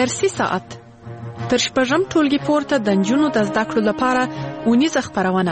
درسي ساعت تر شپږم ټولګي پورته د نجونو د زده کړو لپاره اونیزه خپرونه.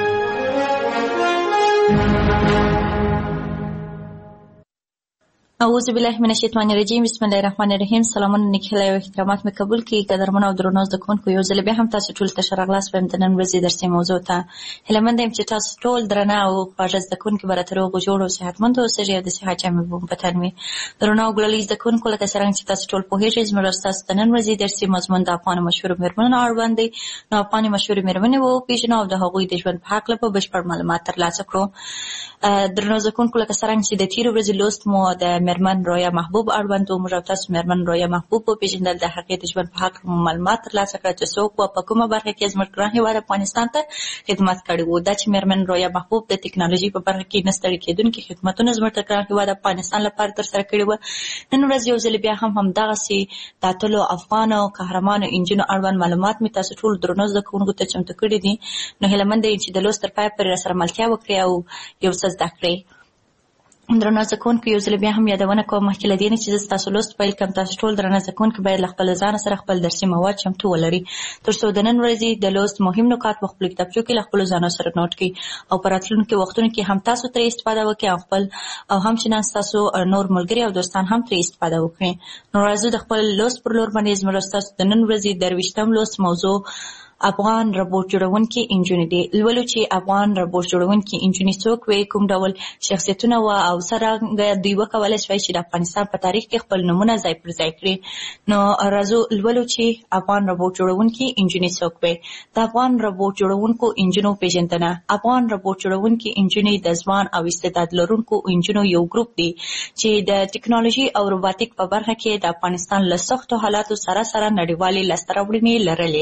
اعوذ بالله من الشیطان الرجیم. بسم الله الرحمن الرحیم. سلامونه نیکهیلی او احترامات مې قبول کړئ. قدرمنو او درنو زده کوونکو، یو ځل بیا هم تاسو ټول ته ښه راغلاست وایم د نن ورځې درسي موضوع ته. هیلهمنده یم چې تاسو ټول درنه او خواږه زده کوونکي به راته روغ جوړ او صحتمند اوسئ او د صحت جامې به مو په تن وي. درنو او ګلالي زده کوونکو، لکه څرنګه چې تاسو ټول پوهېږئ، زموږ ستاسو د نن ورځې درسي مضمون د افغانو مشهورو مېرمنو اړوند دی. نو افغانې مشهورې مېرمنې به وپېژنو او د هغوی د ژوند په هکله به بشپړ معلومات ترلاسه کړو. درنو زده کوونکو، لکه څرنګه چې د تېرې ورځې لوست مو د مېرمن رویا محبوب اړوند و، موږ او تاسو مېرمن رویا محبوب وپېژندل، د هغې د ژوند په هکله مو معلومات ترلاسه کړه چې څوک وه، په کومه برخه کې زموږ ګران هېواد افغانستان ته خدمت کړی و. دا چې مېرمن رویا محبوب د ټکنالوژي په برخه کې نه ستړي کېدونکي خدمتونه زموږ د ګران هېواد افغانستان لپاره ترسره کړي وه. نن ورځ یو ځل بیا هم همدغسې د اتلو افغانو قهرمانو انجونو اړوند معلومات مې تاسو ټولو درنو زده کوونکو ته چمتو کړي دي. نو هیلهمنده یم چې د لوست تر پایه پورې راسره ملتیا وکړئ او یو څه زده کړئ. درنو زده کوونکو، یو ځل بیا هم یادونه کوم مخکې له دې نه چې زه ستاسو لوست پیل کړم، تاسو ټول درنه زده کوونکي باید له خپل ځانه سره خپل درسي مواد چمتو ولري تر څو د نن ورځې د لوست مهم نکات په خپلو کتابچو کې له خپلو ځانو سره نوټ کړئ او په راتلونکو وختونو کې هم تاسو ترې استفاده وکړئ او هم چې ستاسو نور ملګري او دوستان هم ترې استفاده وکړي. نو راځو د خپل لوست پر لور باندې زموږ ستاسو د نن ورځې 23م لوست موضوع افغان روبوټ جوړونکي انجونې دي. لولو چې افغان روبوټ جوړونکي انجونې څوک وي، کوم ډول شخصیتونه وه او څرنګه دوی وکولی شوی چې د افغانستان په تاریخ کې خپل نومونه ځای پر ځای کړي. نو راځو لولو چې افغان روبوټ جوړونکي انجونې څوک وي. د افغان روبوټ جوړونکو انجونو پیژندنه. افغان روبوټ جوړونکي انجونې د ځوان او استعداد لرونکو انجونو یو ګروپ دی چې د ټکنالوژي او روباتیک په برخه کې د افغانستان له سختو حالاتو سره نړیوالې لاسته راوړنې لري.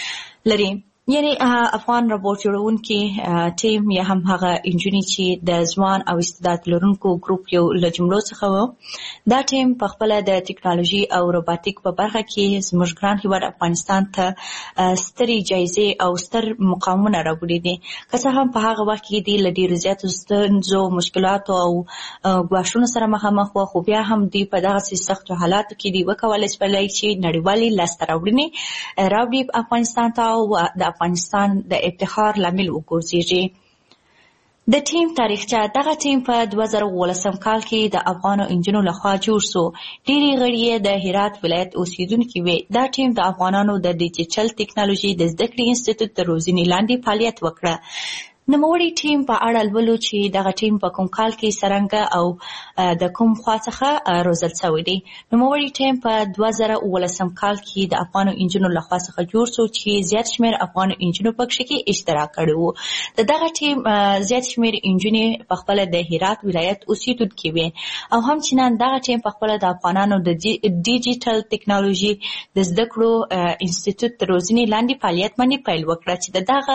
یعنی افغان روبوټ جوړونکي ټیم یا هم هغه انجونې چې د ځوان او استعداد لرونکو ګروپ یو له جملو څخه و. دا ټیم په خپله د ټکنالوژي او روباتیک په برخه کې زموږ ګران هېواد افغانستان ته سترې جایزې او ستر مقامونه راوړي دي. که څه هم په هغه وخت کې دوی له ډېرو زیاتو ستونزو، مشکلاتو او ګواښونو سره مخامخ وه، خو بیا هم دوی په دغسې سختو حالاتو کې دوی وکولی شولی چې نړیوالې لاسته راوړنې راوړي افغانستان ته او د افغانستان د افتخار لامل وګرځېږي. د ټیم تاریخچه. دغه ټیم په 2018 کال کې د افغانو انجونو لخوا جوړ شو. ډېرې غړي یې د هرات ولایت اوسېدونکي وې. دا ټیم د افغانانو د ډیجیټل ټکنالوژي د زده کړې انسټیټیوټ تر روزنې لاندې فعالیت وکړه. نوموړي ټیم په اړه لولو چې دغه ټیم په کوم کال کې څرنګه او د کوم خوا څخه روزل شوی دی. نوموړي ټیم په 2018 کال کې د افغانو انجونو لخوا څخه جوړ شو چې زیات شمېر افغانو انجونو پکښې کې اشتراک کړی و. د دغه ټیم زیات شمېر انجونې په خپله د هرات ولایت اوسېدونکي وې او هم چې نن دغه ټیم په خپله د افغانانو د ډیجیټل ټکنالوژي د زده کړو انسټیټیوټ تر روزنې لاندې فعالیت باندې پیل وکړه چې دغه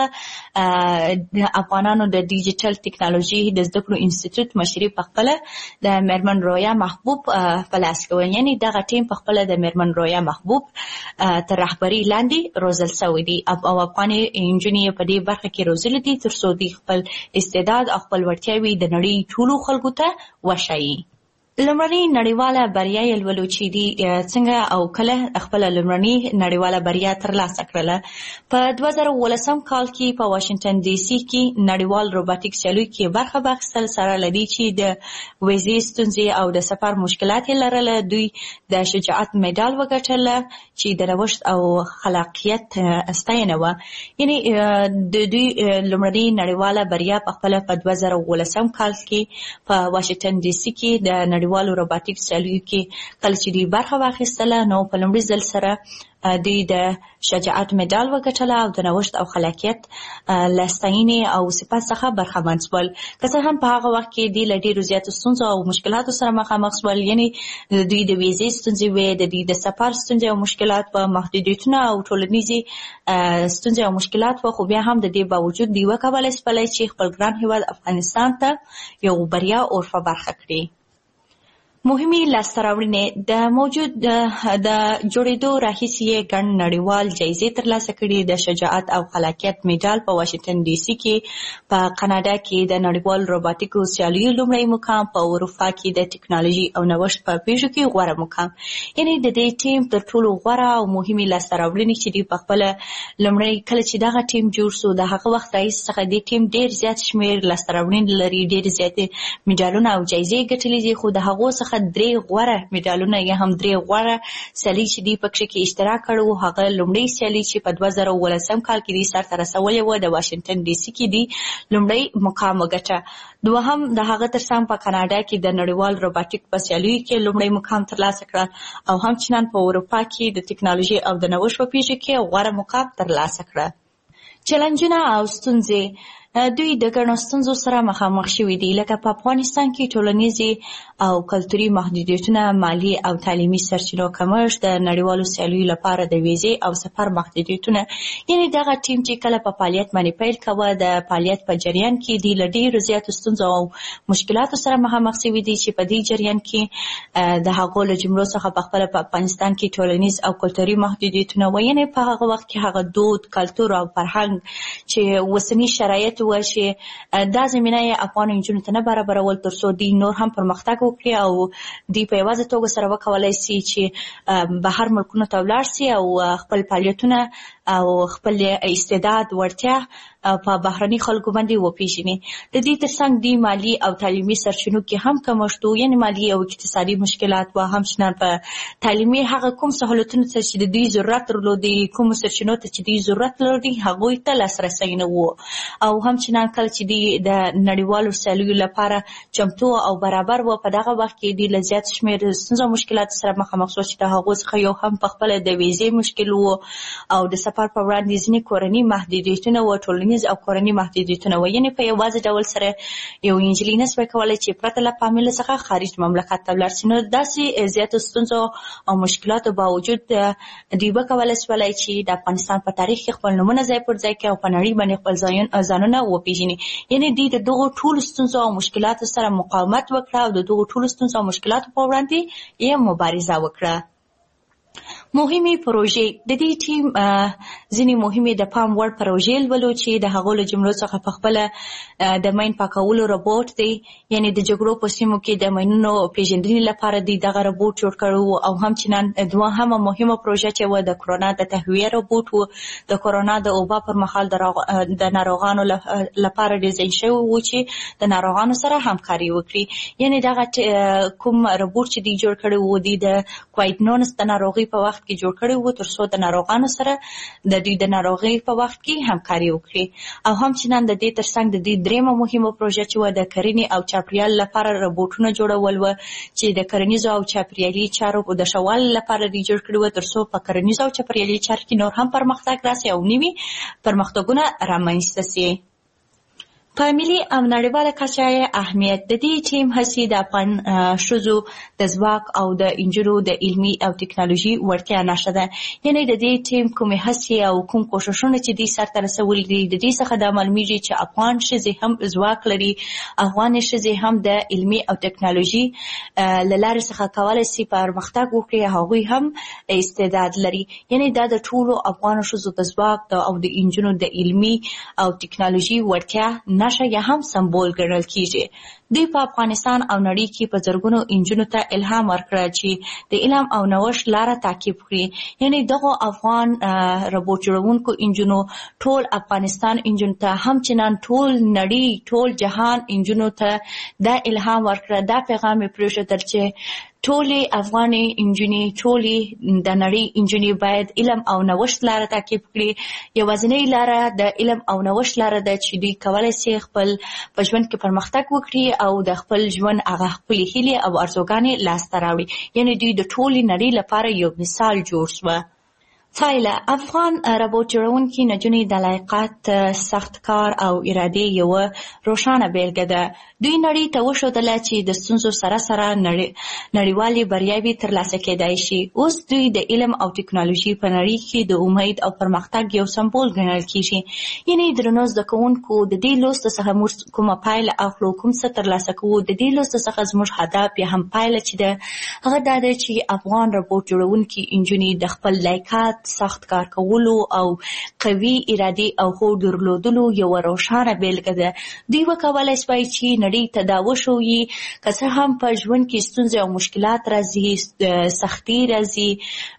افغانانو د ډیجیټل ټکنالوژي د زده کړو انسټیټیوټ مشري په خپله د مېرمن رویا محبوب په لاس کې وه. یعنې دغه ټیم په خپله د مېرمن رویا محبوب تر رهبرۍ لاندې روزل شوی دی او افغانې انجونې یې په دې برخه کې روزلي دي تر څو دوی خپل استعداد او خپل وړتیاوې د نړۍ ټولو خلکو ته وښایي. لومړنۍ نړیواله بریا یې لولو چې دوی څنګه او کله خپله لومړنۍ نړیواله بریا ترلاسه کړله. په 2018 کال کې په واشنګټن ډي سي کې نړیوال روباتیک سیالیو کې برخه واخیستل. سره له دې چې د ویزې ستونزې او د سفر مشکلات یې لرله، دوی د شجاعت مډال وګټله چې د نوښت او خلاقیت ستاینه وه. یعنې د دوی لومړنۍ نړیواله بریا په خپله په 2018 کال کې په واشنګټن ډي سي کې د نړیوالو روباتیک سیالیو کې کله چې دوی برخه واخیستله، نو په لومړي ځل سره دوی د شجاعت مډال وګټله او د نوښت او خلاقیت له ستاینې او صفت څخه برخمن شول. که څه هم په هغه وخت کې دوی له ډېرو زیاتو ستونزو او مشکلاتو سره مخامخ شول. یعنې دوی د ویزې ستونزې وې، د دوی د سفر ستونزې او مشکلات وه، محدودیتونه او ټولنیزې ستونزې او مشکلات وه، خو بیا هم د دې باوجود دوی وکولی شولی چې خپل ګران هېواد افغانستان ته یو بریا عرفه برخه کړي. مهمې لاسته راوړنې د موجود د جوړېدو راهیسې ګڼ نړیوال جایزې ترلاسه کړي. د شجاعت او خلاقیت میډال په واشنګټن ډي سي کې، په کاناډا کې د نړیوال روباټیکو سیالیو لومړی مقام، په اروپا کې د ټکنالوژي او نوښت په پیښو کې غوره مقام. یعنی د دې ټیم تر ټولو غوره او مهمې لاسته راوړنې چې دی په خپله لومړی کله چې دغه ټیم جوړ سو د هغه وخت راهیسې څخه دې ټیم ډېر زیات شمېر لاسته راوړنې لري، ډېرې زیاتې میډالونه او جایزې ګټلې دي. خو د هغو څخه 3 غوره میډالونه یا هم 3 غوره سیالي چې دی پکې کې اشتراک کړو. هغه لومړی سیالي چې په 2018 کال کې دی سرته رسولې وه د واشنګټن ډي سي کې دی لومړی مقام وګټه. دوهم د هغه ترڅنګ په کاناډا کې د نړیوال روباټیک په سیالیو کې لومړی مقام ترلاسه کړ او همچنان په اروپا کې د ټکنالوژي او د نوښت په پیښو کې غوره مقام ترلاسه کړ. چلنجونه او ستونزې دوی د ګڼو ستونزو سره مخامخ شوي دي، لکه په افغانستان کې ټولنیزې او کلتوري محدودیتونه، مالي او تعلیمي سرچینو کمښت، د نړیوالو سیالیو لپاره د ویزې او سفر محدودیتونه. یعنې دغه ټیم چې کله په فعالیت باندې پیل کوه د فعالیت په جریان کې دی له ډېرو زیاتو ستونزو او مشکلاتو سره مخامخ شوي دي چې په دې جریان کې د هغو له جملو څخه په خپله په افغانستان کې ټولنیز او کلتوري محدودیتونه وو. یعنې په هغه وخت کې هغه دود، کلتور او فرهنګ چې اوسني شرایط و چې دا زمینه یې افغانو نجونو ته نه برابرول تر څو دوی نور هم پرمختګ وکړي او دوی په یوازې توګه سره وکولی سي چې بهر ملکونو ته ولاړ سي او خپل فعالیتونه او خپل استعداد وړتیا په بهرني خلکو باندې وپیژني. د دې ترڅنګ دوی مالي او تعلیمي سرچینو کې هم کمښت و، یعنې مالي او اقتصادي مشکلات و. همچنان په تعلیمي هغه کوم سهولتونو ته چې د دوی ضرورت درلودي، کومو سرچینو ته چې دوی ضرورت لري هغوی ته لاسرسی نه و. او همچنان کله چې دوی د نړیوالو سیالیو لپاره چمتو او برابر و په دغه وخت کې دوی له زیات شمېر ستونزو مشکلاتو سره مخامخ شو چې د هغو څخه یو هم په خپله د ویزې مشکل و او د سفر په وړاندې ځینې کورني محدودیتونه و، ټولنیز او کورني محدودیتونه و. یعنې په یوازې ډول سره یو نجلۍ نشوای کولی چې پرته له فامیل څخه خارج مملکت ته ولاړ سي. نو داسې زیاتو ستونزو او مشکلاتو باوجود دوی وکولی شولی چې د افغانستان په تاریخ کې خپل نومونه ځای پر ځای کړي او په نړۍ باندې خپل ځانونه وپیژني. یعنې دوی د دغو ټولو ستونزو او مشکلاتو سره مقاومت وکړه او د دغو ټولو ستونزو او مشکلاتو په وړاندې یې مبارزه وکړه. مهمې پروژې د دې ټیم ځینې مهمې د پام وړ پروژې لولو چې د هغو له جملو څخه په خپله د ماین پاکولو روبوټ دی، یعنې د جګړو په سیمو کې د ماینونو پیژندنې لپاره دی دغه روبوټ جوړ کړی او همچنان دوهمه مهمه پروژه چې و د کرونا د تهویه روبوټ و. د کرونا د وبا پر مهال د ناروغانو لپاره ډیزاین شوی و چې د ناروغانو سره همکاري وکړي. یعنې دغه کوم روبوټ چې دی جوړ کړی و دی د کوویډ-19 د ناروغۍ په وخت کې جوړ کړی و تر څو د ناروغانو سره د دوی د ناروغۍ په وخت کې همکاري وکړي. او همچنان د دې ترڅنګ د دې درېیمه مهمه پروژه چې و د کرنې او چاپیریال لپاره روبوټونه جوړول و چې د کرنیزو او چاپیریالي چارو د ښه والي لپاره دوی جوړ کړي و تر څو په کرنیزو او چاپیریالي چارو کې نور هم پرمختګ راسي او نوي پرمختګونه رامنځته سي. په ملي او نړیواله کچه اهمیت د دې ټیم هڅې د افغان ښځو د ځواک او د نجونو د علمي او ټکنالوژي وړتیا نښه ده. یعنې د دې ټیم کومې هڅې او کوم کوښښونه چې دوی سرته رسولي دي د دې څخه دا معلومیږي چې افغان ښځې هم ځواک لري، افغانې ښځې هم د علمي او ټکنالوژي له لارې څخه کولی سي پرمختګ وکړي، هغوی هم استعداد لري. یعنې دا د ټولو افغانو ښځو د ځواک او د نجونو د علمي او ټکنالوژي وړتیا نښه یا هم سمبول ګڼل کیږي. دوی په افغانستان او نړۍ کې په زرګونو نجونو ته الهام ورکړه چې د علم او نوښت لاره تعقیب کړي. یعنې دغو افغان روبوټ جوړونکو نجونو ټول افغانستان نجونو ته همچنان ټول نړۍ ټول جهان نجونو ته دا الهام ورکړه، دا پیغام یې پرېښودل چې ټولې افغانې نجونې، ټولې د نړۍ نجونې باید علم او نوښت لاره تعقیب کړي. یوازینۍ لاره د علم او نوښت لاره ده چې دوی کولی سي خپل په ژوند کې پرمختګ وکړي او د خپل ژوند هغه خپلې هیلې او ارزوګانې لاسته راوړي. یعنې دوی د ټولې نړۍ لپاره یو مثال جوړ شوه. پایله افغان ربوټ جوړونکي نجونې د لیاقت، سخت کار او ارادې یوه روښانه بیلګه ده. دوی نړۍ ته وښودله چې د ستونزو سره سره نړیوالې بریاوې ترلاسه کېدای شي. اوس دوی د علم او ټکنالوژي په نړۍ کې د امید او پرمختګ یو سمبول ګڼل کېږي. یعنې درنو زده کوونکو، د دې لوست څخه موږ کومه پایله اخلو، کوم څه ترلاسه کوو. د دې لوست څخه زموږ هدف یا هم پایله چې ده هغه دا ده چې افغان ربوټ جوړونکي نجونې د خپل لیاقت، سخت کار کولو او قوي ارادې او هوډ درلودلو یوه روښانه بیلګه ده. دوی وکولای شوای چې نړۍ ته دا وښوي که څه هم په ژوند کې ستونزې او مشکلات راځي، سختي راځي،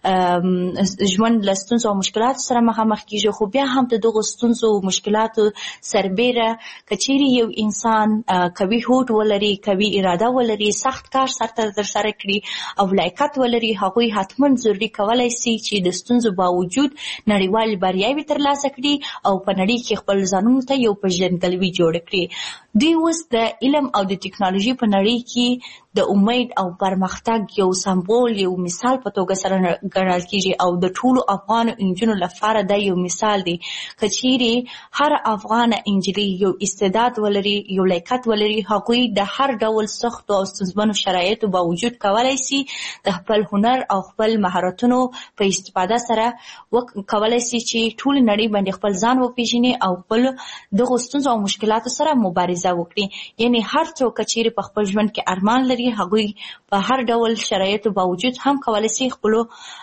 ژوند له ستونزو او مشکلاتو سره مخامخ کېږي، خو بیا هم د دغو ستونزو او مشکلاتو سربیره که چیرې یو انسان قوي هوډ ولري، قوي اراده ولري، سخت کار سرته ترسره کړي او لیاقت ولري، هغوی حتما ضروري کولی شي چې د ستونزو باوجود نړیوال بریاوې ترلاسه کړي او په نړۍ کې خپل ځانونو ته یو پیژندګلوي جوړه کړي. دوی اوس د علم او د ټکنالوژي په نړۍ کې د امید او پرمختګ یو سمبول، یو مثال په توګه سره ګڼل کېږي او د ټولو افغان نجونو لپاره دا یو مثال دی. که چیرې هر افغان نجلۍ یو استعداد ولري، یو لیاقت ولري، هغوی د هر ډول سختو او ستونزمنو شرایطو باوجود کولی شي د خپل هنر او خپل مهارتونو په استفاده سره کولی شي چې ټول نړۍ باندې خپل ځان وپېژني او خپل دغو ستونزو او مشکلاتو سره مبارزه وکړي. یعنې هر څوک چیرې په خپل ژوند کې ارمان لري، هغوی په هر ډول شرایطو باوجود هم کولی شي خپلو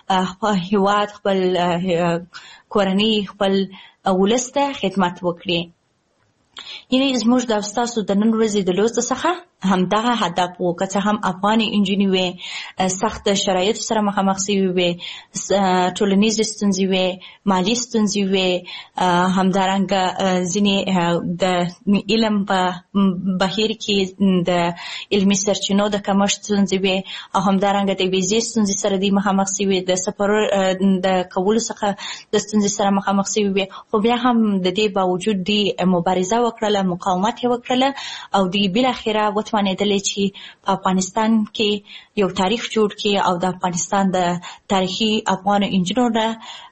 هیواد، خپل کورنۍ، خپل ولس ته خدمت وکړي. یعنې زموږ د ستاسو د نن ورځې د لوست څخه همدغه هدف و. که څه هم افغانې نجونې وې، سخت شرایطو سره مخامخ شوې وې، ټولنیزې ستونزې وې، مالي ستونزې وې، همدارنګه ځینې د علم په بهیر کې د علمي سرچینو د کمښت ستونزې وې او همدارنګه د ویزې ستونزې سره دوی مخامخ شوې، د سفر د کولو څخه د ستونزې سره مخامخ شوې وې، خو بیا هم د دې باوجود دوی مبارزه وکړله، مقاومت یې وکړله او دوی بالاخره وتوانېدلې چې په افغانستان کې یو تاریخ جوړ کړي او د افغانستان د تاریخي افغان نجونو د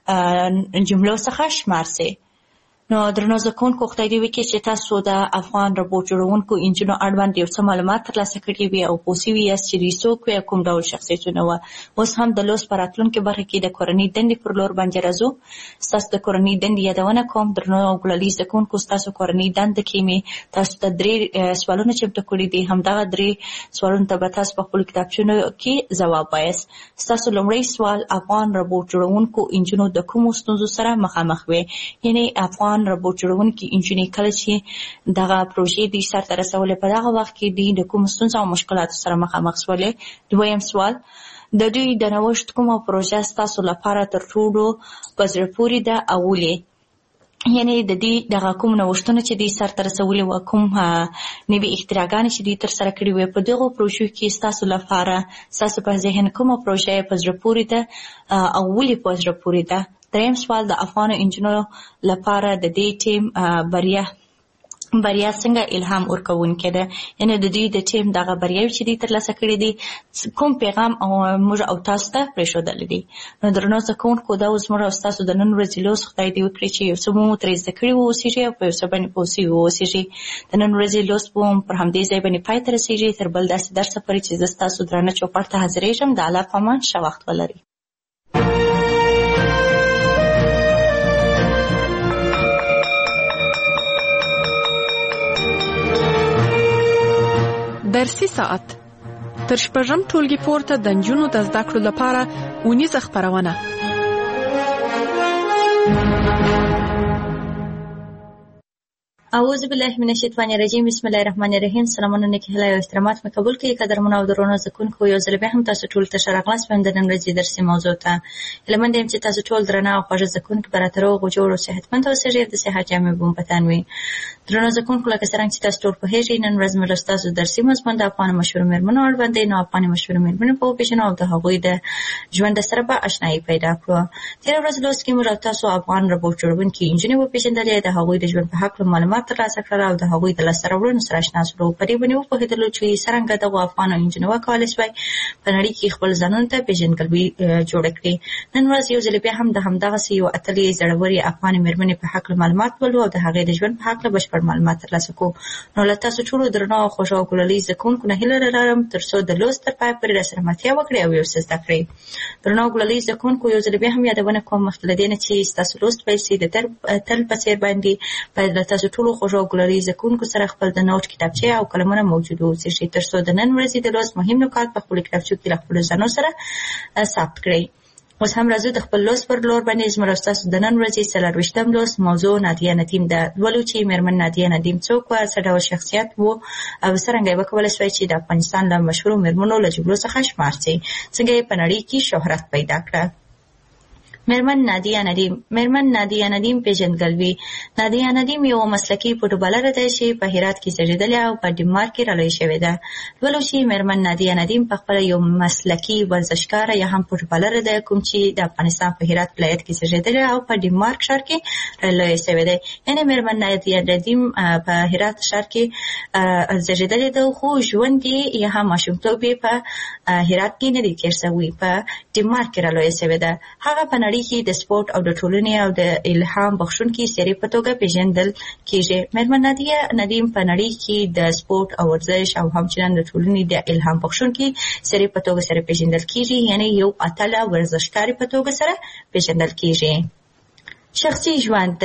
جملو څخه شمار شي. نو درنو زده کوونکو، خدای دې وکړي چې تاسو د افغان ربوټ جوړونکو نجونو اړوند یو څه معلومات ترلاسه کړي وي او پوه شوي یاست چې دوی څوک وي او کوم ډول شخصیتونه وه. اوس هم د لوست په راتلونکې برخه کې د کورنۍ دندې پر لور باندې راځو. ستاسو د کورنۍ دندې یادونه کوم. درنو او ګلالي زده کوونکو، ستاسو کورنۍ دنده کې مې تاسو ته 3 سوالونه چمتو کړي دي. همدغه 3 سوالونو ته به تاسو په خپلو کتابچونو کې ځواب وایاست. ستاسو لومړی سوال: افغان ربوټ جوړونکو نجونو د کومو ستونزو سره مخامخ وي؟ یعنې افغان ربوټ جوړونکي نجونې کله چې دغه پروژې دوی سرته رسولې، په دغه وخت کې دوی د کومو ستونزو او مشکلاتو سره مخامخ شولې؟ دویم سوال: د دوی د نوښت کومه پروژه ستاسو لپاره تر ټولو په زړه پورې ده او ولې؟ یعنې د دې دغه کوم نوښتونه چې دوی سرته رسولي وه، کوم نوي اختراعګانې چې دوی ترسره کړي وې، په دغو پروژو کې ستاسو لپاره ستاسو په ذهن کومه پروژه په زړه پورې ده او ولې په زړه پورې ده؟ دریم سوال: د افغان نجونو لپاره د دې ټیم بریا څنګه الهام ورکوونکې ده؟ یعنې د دوی د ټیم دغه بریاوې چې دوی ترلاسه کړي دي کوم پیغام موږ او تاسو ته پرېښودلی دي؟ نو درنو زده کوونکو، دا اوس موږ او ستاسو د نن ورځې لوست خدای دې وکړي چې یو څه مو ترې زده کړي واوسېږي او په یو څه باندې پوه شوي واوسېږي. د نن ورځې لوست به هم پر همدې ځای باندې پای ته رسېږي. تر بل داسې درسه پورې چې زه ستاسو درانه چوپړ ته حاضرېږم. د الله په امان، ښه وخت ولرئ. درسي ساعت تر 6 ټولګي پورته د نجونو د زده کړو لپاره اونیزه خپرونه. اعوذ بالله من الشیطان الرجیم. بسم الله الرحمن الرحیم. سلامونه، نیک هیله او احترامات مې قبول کړئ. قدرمنو او درنو زده کوونکو، یو ځل بیا هم تاسو ټول ته ښه راغلاست په د نن ورځې درسي موضوع ته. هیله مند یم چې تاسو ټول درانه او خوږ زده کوونکي به راته روغ او جوړ او صحتمند اوسئ او د صحت جامې به مو په تن وي. درنو زده کوونکو، لکه څرنګه چې تاسو ټول پوهېږئ، نن ورځ موږ ستاسو درسي مضمون د افغانو مشهورو مېرمنو اړوند دی. نو افغاني مشهورو مېرمنې په وپېژنو او د هغوی د ژوند سره به اشنایي پیدا کړو. تېره ورځ لوست کې موږ او تاسو افغان روبوټ جوړونکي نجونې وپېژندلې، د هغوی د ژوند په هکله معلومات ترلاسه کړل او د هغوی د لاسته راوړنو سره اشنا شولو. په دې باندې وپوهېدلو چې څرنګه دغو افغانو نجونو وکولی شوای په نړۍ کې خپل ځانونو ته پېژندګلوي جوړه کړي. نن ورځ یو ځل بیا هم د همدغسې یو اتلې زړورې افغانې مېرمنې په هکله معلومات ولرو او د هغې د ژوند په هکله بشپړ معلومات ترلاسه کړو. نو له تاسو ټولو درنو او خوږو او ګلالي زده کوونکو نه هیله لرم تر څو د لوست تر پایه پورې راسره ملتیا وکړئ او یو څه زده کړئ. درنو او ګلالي زده کوونکو، یو ځل بیا هم یادونه کوم مخکې له دې نه چې ستاسو لوست پیل شي د تل په څېر باندې باید له تاسو ټولو خوږو او ګلالي زده کوونکو سره خپل د نوټ کتابچې او قلمونه موجود واوسېږي تر څو د نن ورځې د لوست مهم نکات په خپلو کتابچو کې له خپلو ځانو سره ثبت کړئ. اوس هم راځو د خپل لوست پر لور باندې. زموږ او ستاسو د نن ورځې 24 لوست موضوع نادیه ندیم ده. لولو چې مېرمن نادیه ندیم څوک وه، څه ډول شخصیت و او څرنګه یې وکولی شوای چې د افغانستان له مشهورو مېرمنو له جملو څخه شمار شي، څنګه یې په نړۍ کې شهرت پیدا کړه. مېرمن نادیه ندیم. مېرمن نادیه ندیم پېژندګلوي. نادیه ندیم یو مسلکي فوټبالره ده چې په هرات کې زېږېدلې او په ډنمارک کې رالویه شوې ده. لولو چې مېرمن نادیه ندیم پخپله یو مسلکي ورزشکاره یا هم فوټبالره ده، کوم چې د افغانستان په هرات ولایت کې زېږېدلې او په ډنمارک ښار کې رالویه شوې ده. یعنې مېرمن نادیه ندیم په هرات ښار کې زېږېدلې ده، خو ژوند یې یا هم ماشومتوب یې په هرات کې نه دی تېر شوی، په ډنمارک کې رالویه شوې ده. هغه په نړۍ کې د سپورټ او د ټولنې او د الهام بخښونکي څېرې په توګه پېژندل کېږي. مېرمن نادیه ندیم په نړۍ کې د سپورټ او ورزش او همچنان د ټولنې د الهام بخښونکي څېرې په توګه سره پېژندل کېږي، یعنې یو اتله ورزشکارې په توګه سره پېژندل کېږي. شخصي ژوند.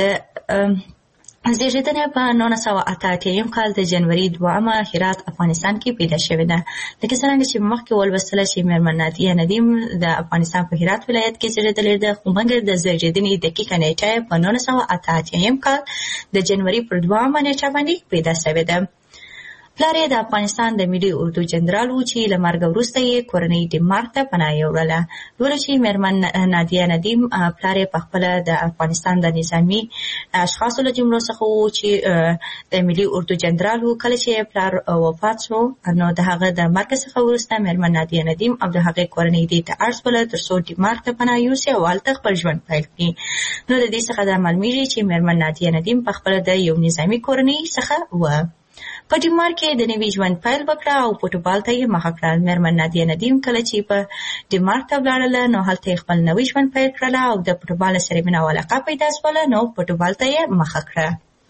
زېږېدنه په 1988 کال د جنوري 2 هرات افغانستان کې پیدا شوې ده. لکه څرنګه چې مخکې ولوستله چې مېرمن نادیه ندیم د افغانستان په هرات ولایت کې زېږېدلې ده، خو مګر د زېږېدنې دقیقه نیټه یې په 1988 کال د جنوري پر 2 نیټه باندې پیدا شوې ده. پلار یې د افغانستان د ملي اردو جنرال و چې له مرګه وروسته یې کورنۍ ډنمارک ته پناه یوړله. لولو چې مېرمن نادیه ندیم پلار یې پخپله د افغانستان د نظامي اشخاصو له جملو څخه و چې د ملي اردو جنرال و. کله چې پلار وفات شو، نو د هغه د مرګ څخه وروسته مېرمن نادیه ندیم او د هغې کورنۍ دې ته اړ شوله تر څو ډنمارک ته پناه یوسي او هلته خپل ژوند پیل کړي. نو د دې څخه دا معلومیږي چې مېرمن نادیه ندیم پخپله د یو نظامي کورنۍ څخه وه. په ډنمارک کې د نوي ژوند پیل وکړه او فوټبال ته یې مخه کړه. مېرمن نادیه ندیم کله چې په ډنمارک ته ولاړله، نو هلته یې خپل نوی ژوند پیل کړله او د فوټبال سره مینه او علاقه پیدا شوله، نو فوټبال ته یې مخه کړه.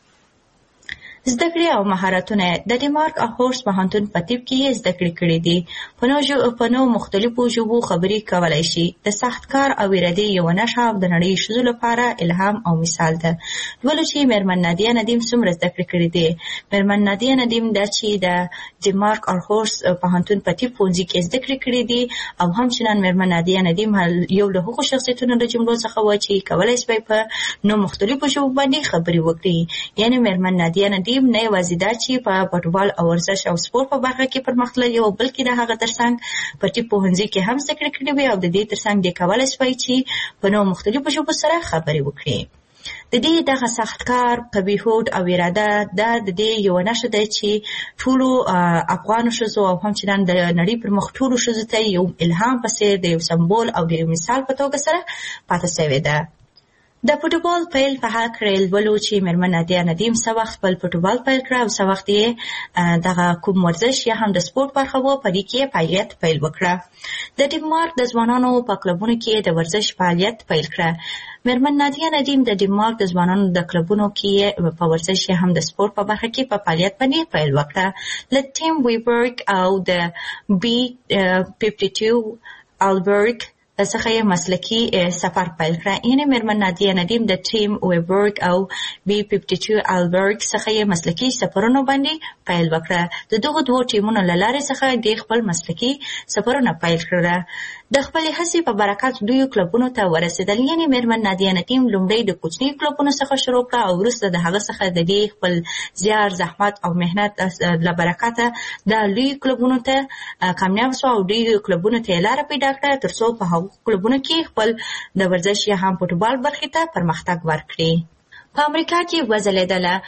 زده کړې او مهارتونه. د ډنمارک هورس پوهنتون په طب کې یې زده کړې کړې دي. په نو مختلفو ژبو خبرې کولی شي. د سخت کار او ارادې یوه نښه او د نړۍ ښځو لپاره الهام او مثال ده. لولو چې مېرمن نادیه ندیم څومره زده کړې کړې دي. مېرمن نادیه ندیم دا چې د ډنمارک هورس پوهنتون په طب پوهنځي کې زده کړې کړې دي او همچنان مېرمن نادیه ندیم یو له هغو شخصیتونو له جملو څخه وه چې کولی شوی په نو مختلفو ژبو باندې خبرې وکړي. یعنې مېرمن نادیه ندیم نه یوازې دا چې په فوټبال او ورزش او سپورټ په برخه کې پرمختللې وه، بلکې د هغه ترڅنګ په طب پوهنځي کې هم زده کړې کړې وې او د دې ترڅنګ دې کولی شوی چې په نو مختلفو ژبو سره خبرې وکړي. د دې دغه سخت کار، قوي هوډ او اراده دا د دې یوه نښه ده چې ټولو افغانو ښځو او همچنان د نړۍ پر مخ ټولو ښځو ته یو الهام په څېر د یو سمبول او د یو مثال په توګه سره پاتې شوې ده. د فوټبال پیل په هکله لولو چې مېرمن نادیه ندیم څه وخت خپل فوټبال پیل کړه او څه وخت یې دغه کوم ورزش یا هم د سپورټ برخه وه، په دې کې یې فعالیت پیل وکړه. د ډنمارک د ځوانانو په کلبونو کې د ورزش فعالیت پیل کړه. مېرمن نادیه ندیم د ډنمارک د ځوانانو د کلبونو کې په ورزش یا هم د سپورټ په برخه کې په فعالیت باندې پیل وکړه. له ټیم ویبرګ او د B52 البرګ څخه یې مسلکي سفر پیل کړه. یعنې مېرمن نادیه ندیم د ټیم ویبرګ او B52 البرګ څخه یې مسلکي سفرونو باندې پیل وکړه. د دغو دوو ټیمونو له لارې څخه د خپل مسلکي سفرونه پیل کړه. د خپلې هڅې په برکت دوی کلبونو ته ورسېدل. یعنې مېرمن نادیه ندیم لومړی د کوچني کلبونو څخه شروع کړه او وروسته د هغه څخه د دې خپل زیار، زحمت او محنت له برکته د لوی کلبونو ته کامیاب شو او دوی کلبونو ته یې لاره پیدا کړه تر څو په هغو کلبونو کې خپل د ورزش یا هم فوټبال برخې ته پرمختګ ورکړي. په امریکا کې وځلېدله.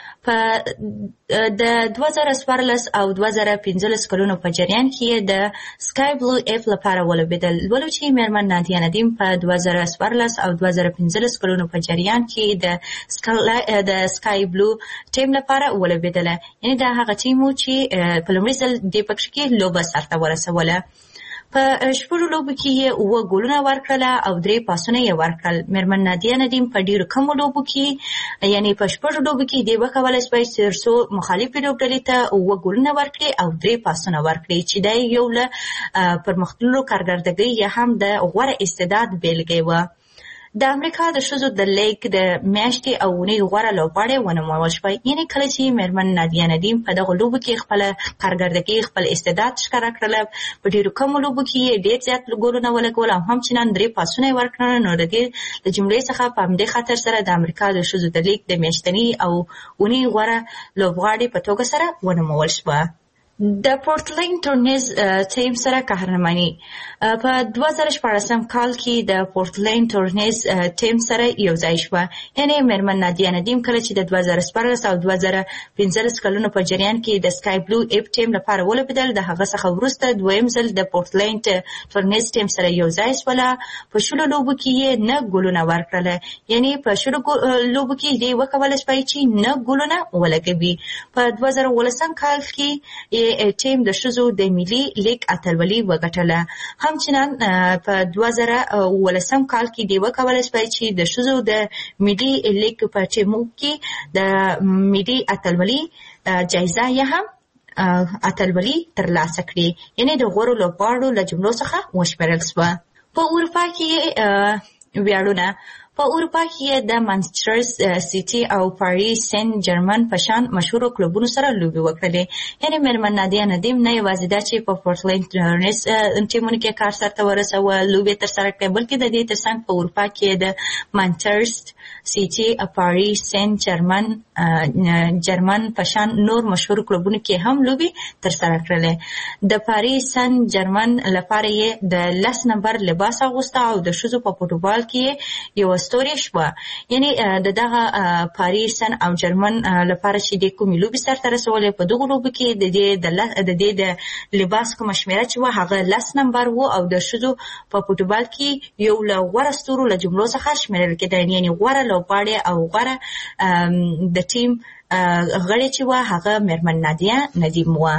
په د 2014 او 2015 کلونو په جریان کې د سکای بلو اف لپاره ولوبېدل. ولو چې میرمن نادیه ندیم په 2014 او 2015 کلونو په جریان کې د سکای بلو ټیم لپاره ولوبېدله، یعنی دا هغه ټیم و چې په لومړي ځل دې پکښ کې لوبه سرته ورسوله. په 6 لوبو کې یې 7 ګولونه ورکړله او 3 پاسونه یې ورکړل. میرمن نادیه ندیم په ډېرو کمو لوبو کې، یعنی په 6 لوبو کې دې وکولی شوی تر څو مخالفې لوبډلې ته 7 ګولونه ورکړي او 3 پاسونه ورکړي، چې دا یو له پرمختللو کارکردګۍ یا هم د غوره استعداد بیلګې وه. د امریکا د ښځو د لیګ د میاشتې او اونۍ غوره لوبغاړې ونومول شوی، یعنی کله چې میرمن نادیه ندیم په دغه لوبو کې خپله کارکردګي خپل استعداد ښکاره کړله، په ډېرو کمو لوبو کې یې ډېر زیات ګولونه ولګول او همچنان 3 پاسونه یې ورکړل. نو د دې له جملې څخه په همدې خاطر سره د امریکا د ښځو د لیګ د میاشتني او اونۍ غوره لوبغاړې په توګه سره ونومول شوه. د پورټلینډ ټورنیز ټیم سره قهرماني. په 2014 کال کې د پورټلینډ ټورنیز ټیم سره یو ځای شوه، یعنی میرمن نادیه ندیم کله چې د 2014 او 2015 کلونو په جریان کې د سکای بلو اپ ټیم لپاره ولوبېدل، د هغه څخه وروسته دویم ځل د پورټلینډ ټورنیز ټیم سره یو ځای شوله. په 10 لوبو کې یې 9 ګولونه ورکړل، یعنی په 10 لوبو کې دې وکولی شوی چې 9 ګولونه ولګوي. په 2019 کال کې ټیم د ښځو د ملي لیګ اتلولي وګټله. همچنان په 2019 کال کې دې وکولی شوی چې د ښځو د ملي لیګ په ټیمو کې د ملي اتلولي جایزه یا هم اتلولي ترلاسه کړي، یعنی د غوره لوبغاړو له جملو څخه وشمېرل شوه. په اروپا کې ویاړونه. په اروپا کې د مانچستر سیټي او پاریس سن جرمن په شان مشهورو کلوبونو سره لوبې وکړلې، یعنی میرمن نادیه ندیم نه یوازې دا چې په پورټلینډ ټورنیز ټیمونو کې کار سرته ورسوه، لوبې ترسره کړې، بلکې د دې ترڅنګ په اروپا کې د مانچستر سیټي، پاریس سن جرمن په شان نور مشهور کلوبونو کې هم لوبې ترسره کړلې. د پاریس سن جرمن لپاره یې د 10 نمبر لباس اغوسته او د ښځو په فوټبال کې یو ستوري شوه، یعنی د دغه پاریس سن او جرمن لپاره چې د کومې لوبې سرته رسولې، په دغو لوبو کې د دې د لباس کومه شمېره چې وه هغه 10 نمبر و او د ښځو په فوټبال کې یو له غوره ستورو له جملو څخه شمېرل کېده، یعنی غوره لوبغاړې او غوره د ټیم غړې چې وه هغه میرمن نادیه ندیم وه.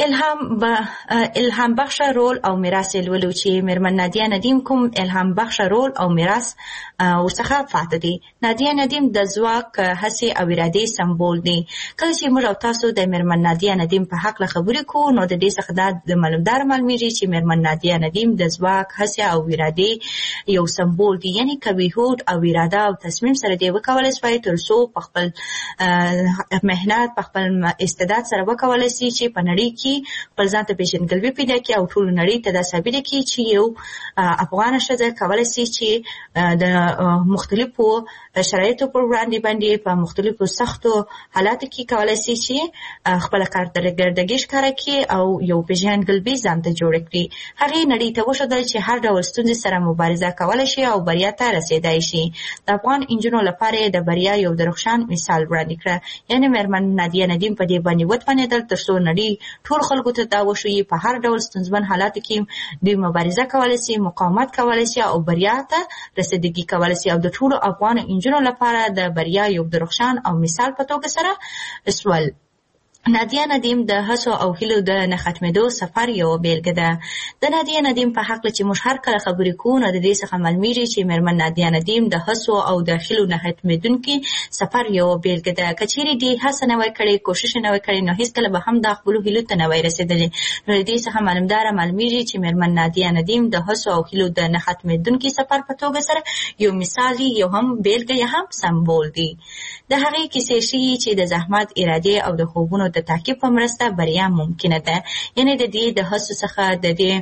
الهام بخش رول او میراث لولو چې میرمن نادیه ندیم کوم الهام بخش رول او میراث ورڅخه پاتې دي. نادیه ندیم د ځواک، هڅې او ارادې سمبول دی. کله چې موږ او تاسو د میرمن نادیه ندیم په هکله خبرې کوو، نو د دې څخه دا معلومیږي چې میرمن نادیه ندیم د ځواک، هڅې او ارادې یو سمبول دی، یعنی کوي هوډ او اراده او تصمیم سره دې وکولی شوی تر څو په خپل مهنت، په خپل استعداد سره وکولی شي چې په نړۍ کې خپل ځان ته پیژندګلوي پیدا کړي او ټولو نړۍ ته دا ثابته کړي چې یو افغانه ښځه کولی شي چې د مختلفو شرایطو پر وړاندې باندې په مختلفو سختو حالاتو کې کولی شي چې خپله کارکردګي ښکاره کړي او یو پیژندګلوي ځان ته جوړه کړي. هغې نړۍ ته وښودل چې هر ډول ستونزې سره مبارزه کولی شي او بریا ته رسېدای شي. د افغان نجونو لپاره د بریا یو درخشان مثال وړاندې کړه، یعنی میرمن نادیه ندیم په دې باندې وتوانېدل تر څو نړۍ ټول خلکو ته دا وښیي په هر ډول ستونزمن حالاتو کې دوی مبارزه کولی شي، مقاومت کولی شي او بریا ته رسیدګي کولی شي، او د ټولو افغان نجونو لپاره د بریا یو درخشان او مثال په توګه سره سول. نادیه ندیم د هڅو او هیلو د نه ختمېدو سفر یو بیلګه ده. د نادیه ندیم په حق چې موږ هر کله خبرې کوو، نو د دې څخه معلومیږي چې میرمن نادیه ندیم د هڅو او د هیلو نه ختمېدونکي سفر یو بیلګه ده. که چیرې دې هڅه نه وای کړې، کوشش نه وای کړې، نو هیڅکله به هم د خپلو هیلو ته نه وای رسېدلې. نو د دې څخه معلومیږي چې میرمن نادیه ندیم د هڅو او هیلو د نه ختمېدونکي سفر په توګه سره یو مثال دی، یو هم بیلګه یا هم سمبول دی. د هغې کیسې ښیي چې د زحمت، ارادې او د خوبونو د تعقیب په مرسته بریا ممکنه ده، یعنی د دې د هڅو څخه، د دې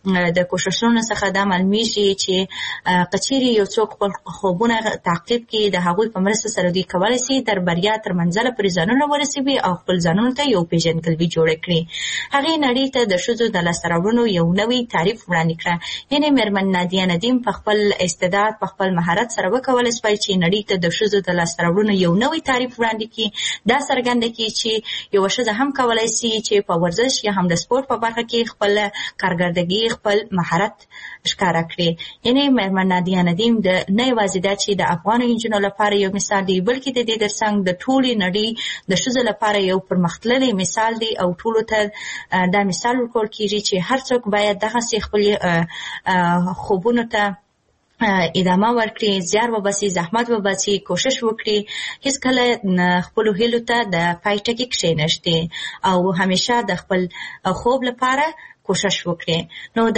د کوششونو څخه دا معلومیږي چې کچيري یو څوک خپل خوبونه تعقیب کړي د هغوی په مرسته سره دوی کولی شي تر بریا تر منزله پورې ځانونه ورسوي او خپل ځانونو ته یو پیژندګلوي جوړه کړي. هغې نړۍ ته د ښځو د لاسته راوړنو یو نوی تعریف وړاندې کړه. یعنې مېرمن نادیه ندیم په خپل استعداد په خپل مهارت سره وکولی شوی چې نړۍ ته د ښځو د لاسته راوړنو یو نوی تعریف وړاندې کړي. دا څرګنده کړي چې یوه ښځه هم کولی شي چې په ورزش یا هم د سپورټ په برخه کې خپل کارګردګي خپل مهارت ښکاره کړي. یعنې مېرمن نادیه ندیم نه یوازې دا چې د افغانو نجونو لپاره یو مثال دی، بلکې د دې ترڅنګ د ټولې نړۍ د ښځو لپاره یو پرمختللی مثال دی او ټولو ته دا مثال ورکول کېږي چې هر څوک باید دغسې خپل خوبونو ته ادامه ورکړي، زیار وباسي، زحمت وباسي، کوشش وکړي، هیڅکله خپلو هیلو ته د پای ټکي کښېنږدي او همیشه د خپل خوب لپاره کوشش وکړي. نو د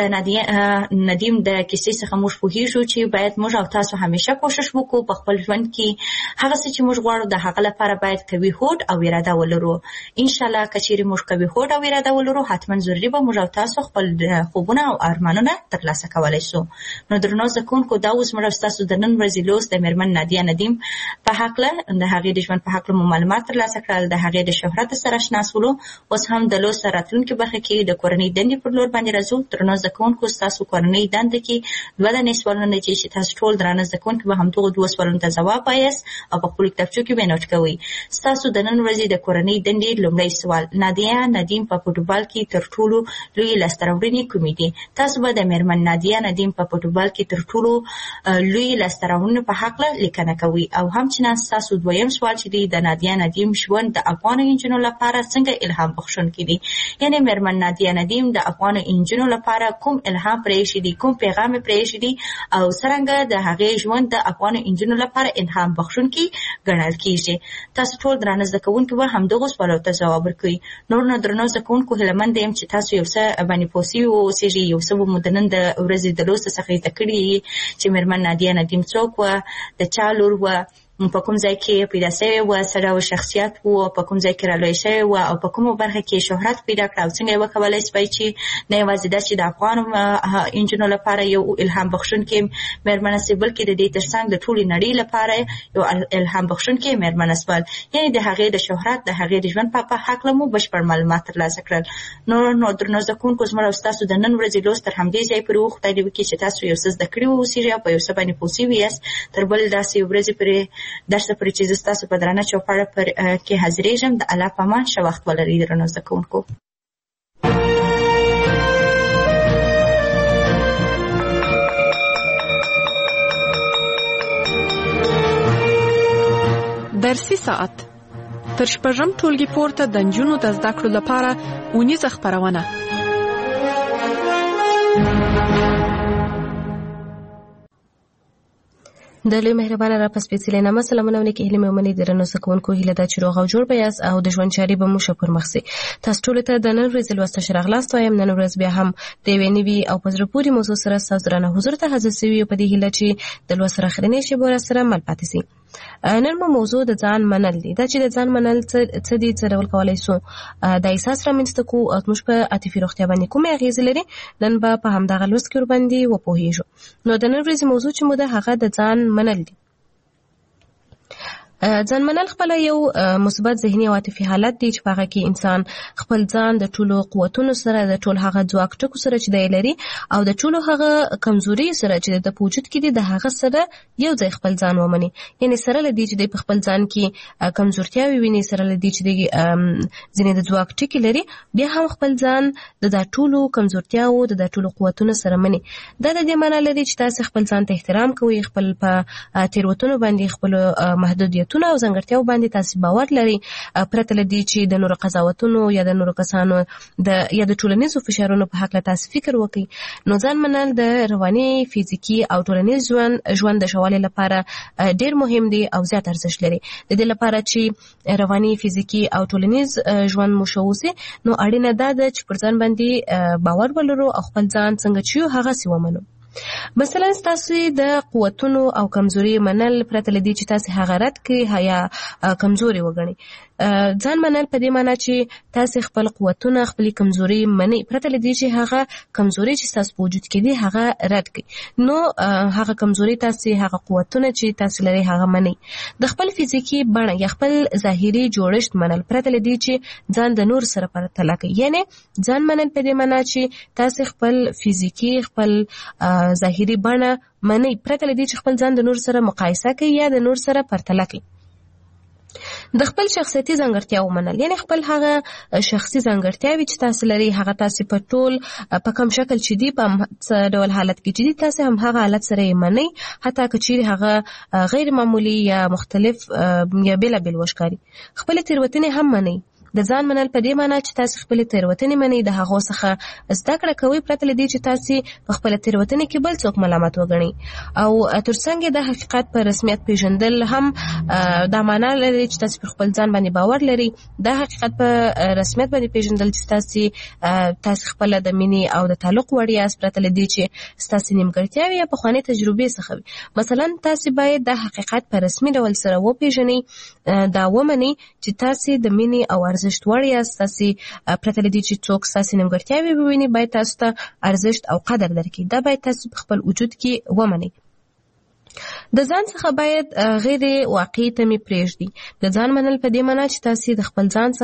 ندیم د کیسې څخه موږ پوهیږو چې باید موږ او تاسو همیشه کوشش وکړو په خپل ژوند کې هغه څه چې موږ غواړو د هغه لپاره باید قوي هوډ او اراده ولرو. ان شاء الله که چیرې موږ قوي هوډ او اراده ولرو حتما ضروري به موږ او تاسو خپل خوبونه او ارمانونه ترلاسه کولی شو. نو درنو زده کوونکو دا اوس موږ ستاسو د نن ورځې لوست د مېرمن نادیه ندیم په هکله د هغې د ژوند په هکله مو معلومات ترلاسه کړل، د هغې د شهرت سره اشنا شولو. اوس هم د لوست راتلونکي برخه کې د کورنۍ دندې پر لور باندې راځو. درنو زده کوونکو ستاسو کورنۍ دنده کې دوه دانې سوالونه دي چې تاسو ټول درانه زده کوونکي به همدغو دوو سوالونو ته ځواب وایاست او په خپلو کتابچو کې به یې نوټ کوئ. ستاسو د نن ورځې د کورنۍ دندې لومړی سوال: نادیه ندیم په فوټبال کې تر ټولو لوی لاسته راوړنې کومې دي؟ تاسو به د مېرمن نادیه ندیم په فوټبال کې تر ټولو لوی لاسته راوړنو په هکله لیکنه کوئ. او همچنان ستاسو دویم سوال چې دی د نادیه ندیم ژوند د افغانو نجونو لپاره څنګه الهام بخښونکی دی؟ یعنې مېرمن نادیه ندیم د افغانو نجونو لپاره کوم الهام پرېښی دی، کوم پیغام یې پرېښی دی او څرنګه د هغې ژوند د افغانو نجونو لپاره الهام بخښونکی ګڼل کېږي. تاسو ټول درانه زده کوونکي به همدغو سوالو ته ځواب ورکوئ. نور نو درنو زده کوونکو هیله یم چې تاسو یو څه باندې پوه سوي واوسېږئ، یو څه به مو د نن د ورځې د لوست څخه زده کړي چې مېرمن نادیه ندیم څوک وه، د چا لور وه، په کوم ځای کې پیدا شوې وه، څه ډول شخصیت و، په کوم ځای کې رالوی شوې وه او په کومو برخه کې شهرت پیدا کړه او څنګه یې وکولی شوی چې نه یوازې دا چې د افغانو نجونو لپاره یو الهام بخښونکې مېرمنه شي، بلکې د دې ترڅنګ د ټولې نړۍ لپاره یو الهام بخښونکې مېرمنه شول. یعنې د هغې د شهرت د هغې د ژوند په هکله مو بشپړ معلومات ترلاسه کړل. نو درنو زده کوونکو زموږ او ستاسو د نن ورځې لوست تر همدې ځای پورې و. خدای دې وکړي چې تاسو یو څه زده کړي واوسېږئ او په یو څه باندې پوه سوي یاست. تر بل داسې ورځې پورې درس پرې چې زه ستاسو په درانه چوپړه کې حاضرېږم. د الله په امان، ښه وخت ولرئ درنو زده کوونکو. درسي ساعت تر شپږم ټولګي پورته د نجونو د زده کړو لپاره اونیزه خپرونه. د لوی مهربانه را په سپېڅلې نامه سلامونه ونکړي. هیلې مې ومنئ درنو زده کوونکو، هیله ده چې روغ او جوړ به یاست او د ژوند چارې به مو ښه پر مخ ځي. تاسو ټولو ته د نن ورځې لوست ښه راغلاست وایم. نن ورځ بیا هم د یوې نوي او په زړه پورې موضوع سره ستاسو درانه حضور ته حاضر سوي یو په دې هیله چې د لوست سره اخرنۍ شېبو راسره مل پاتې سي. نن مو موضوع د ځان منل دی. دا چې د ځان منل څه دي، څه ډول کولی سو دا احساس رامنځته کړو او زموږ په عاطفي روغتیا باندې کومې اغېزې لري، نن به په همدغه لوست کې ورباندې وپوهېږو. نو د نن ورځې موضوع چې مو ده هغه د ځان منل دی. ځان منل خپله یو مثبت ذهني او عاطفي حالت دی چې په هغه کې انسان خپل ځان د ټولو قوتونو سره، د ټول هغه ځواک ټکو سره چې دی لري او د ټولو هغه کمزوري سره چې د په وجود کې دي د هغه سره یو ځای خپل ځان ومني. یعنې سره له دې چې دی په خپل ځان کې کمزورتیاوې ویني، سره له دې چې دی ځینې د ځواک ټکي لري، بیا هم خپل ځان د دا ټولو کمزورتیاو د دا ټولو قوتونو سره مني. دا د دې معنا لري چې تاسو خپل ځان ته احترام کوئ، خپل په تېروتنو باندې، خپل محدودیت او ځانګړتیاو باندې تاسو باور لري، پرته له دې چې د نورو قضاوتونو یا د نورو کسانو یا د ټولنیزو فشارونو په هکله تاسو فکر وکړئ. نو ځان منل د رواني، فزیکي او ټولنیز ژوند د ښه والي لپاره ډېر مهم دی او زیات ارزښت لري. د دې لپاره چې رواني، فزیکي او ټولنیز ژوند مو ښه اوسي، نو اړینه دا ده چې پر ځان باندې باور ولرو او خپل ځان څنګه چې یو هغسې ومنو. مثلا تاسو د قوتونو او کمزوري منل پرته له دې چې تاسو هغه رد کړئ یا کمزوري وګڼئ. ځان منل په دې معنی چې تاسو خپل قوتونه خپل کمزوري منئ پرته له دې چې هغه کمزوري چې تاسو په وجود کې دي هغه رد کړئ. نو هغه کمزوري تاسو هغه قوتونه چې تاسو لري هغه منئ. د خپل فزیکی بڼه یا خپل ظاهري جوړښت منل پرته له دې چې ځان د نور سره پرتله کوي. یعنی ځان منل په دې معنی چې تاسو خپل فزیکی خپل ظاهري بڼه منئ پرته له دې چې خپل ځان د نور سره مقایسه کوي یا د نور سره پرتله کوي. د خپل شخصیتي ځانګړتیاو منل یعنی خپل هغه شخصي ځانګړتیاوې چې تاسو لري هغه تاسو په ټول په کوم شکل چې دی په څه ډول حالت کې چې دی تاسو هم هغه حالت سره یې منئ حتی که چیرې هغه غیر معمولی یا مختلف یا بېلابېل وښکاري. خپل تېروتنې هم منئ. د ځان منل په دې معنی چې تاسو خپل تېروتنې منئ د هغو څخه زده کړه کوئ پرته له دې چې تاسو په خپل تېروتنې کې بل څوک ملامت وګڼئ. او ترڅنګ د حقیقت په رسمیت پیژندل هم دا معنی لري چې تاسو په خپل ځان باندې باور لري. د حقیقت په رسمیت باندې پیژندل چې تاسو خپل د مینې او د تعلق وړ یاست پرته له دې چې تاسو نیمګړتیاوې یا پخوانۍ تجربې څخه وي. مثلا تاسو باید د حقیقت په رسمي ډول سره وپیژنئ دا ومنئ چې تاسو د مینې او ارزښت وړ یاست. تاسو پرته له دې چې څوک ستاسو نیمګړتیاوې وویني باید تاسو ته ارزښت او قدر درکړي. دا باید تاسو په خپل وجود کې ومنئ. د ځان څخه باید غیر واقعي تمې پرېږدي. د ځان منل په دې معنی چې تاسو د خپل ځان